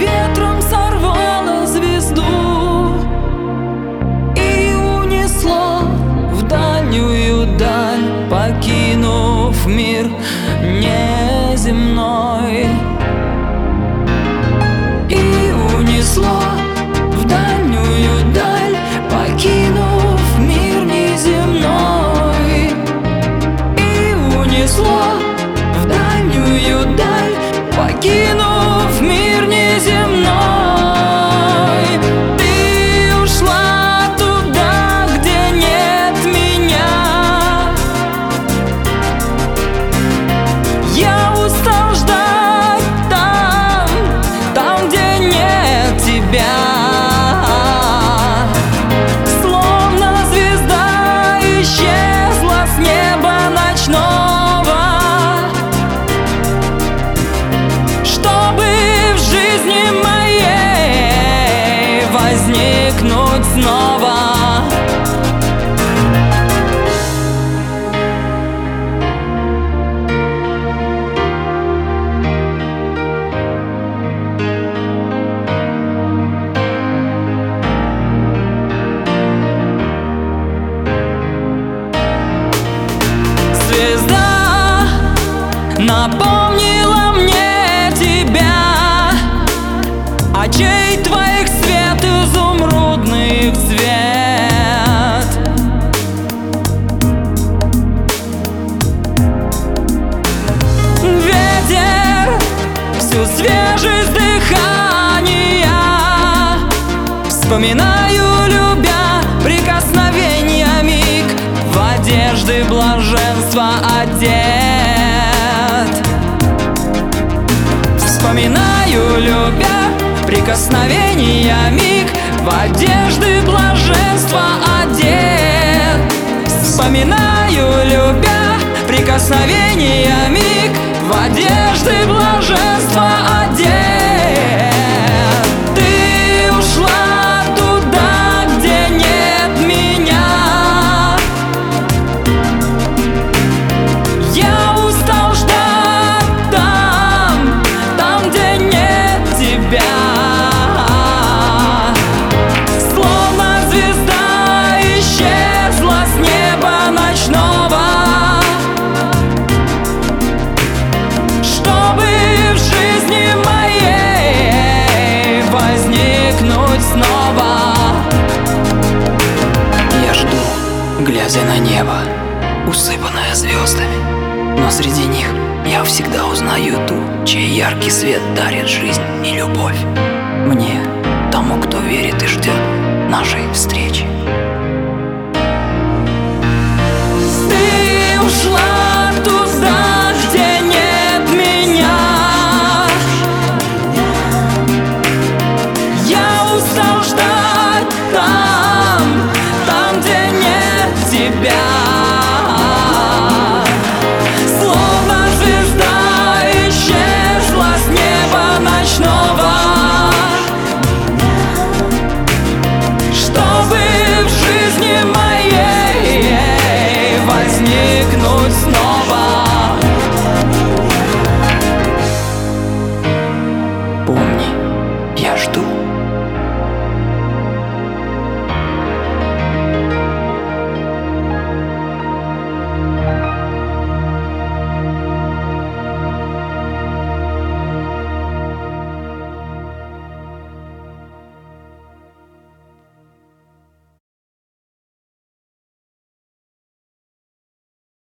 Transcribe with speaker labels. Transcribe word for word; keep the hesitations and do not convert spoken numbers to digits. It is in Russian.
Speaker 1: ветром сорвало звезду и унесло в дальнюю даль, покинув мир неземной. И унесло в дальнюю даль, покинув мир неземной. И унесло в дальнюю даль, покинув мир неземной. Ты ушла туда, где нет меня. Я устал ждать там, там, где нет тебя. Словно звезда исчезла с неба ночного, чтобы в жизни моей возникнуть снова. Звезда напомнила мне тебя, очей твоих свет изумрудных цвет. Ветер, всю свежесть дыхания, вспоминаю, любя, прикосновения миг, в одежды блаженства одет. Вспоминаю, любя, прикосновения миг, в одежды блаженства одет. Вспоминаю, любя, прикосновения миг, в одежды блаженства одет. Ты ушла туда, где нет меня. Я устал ждать там, там, где нет тебя. Словно звезда исчезла с неба ночного, чтобы в жизни моей возникнуть снова.
Speaker 2: Я жду, глядя на небо, усыпанное звездами, но среди них я всегда узнаю ту, чей яркий свет дарит жизнь и любовь. Мне, тому, кто верит и ждет нашей встречи.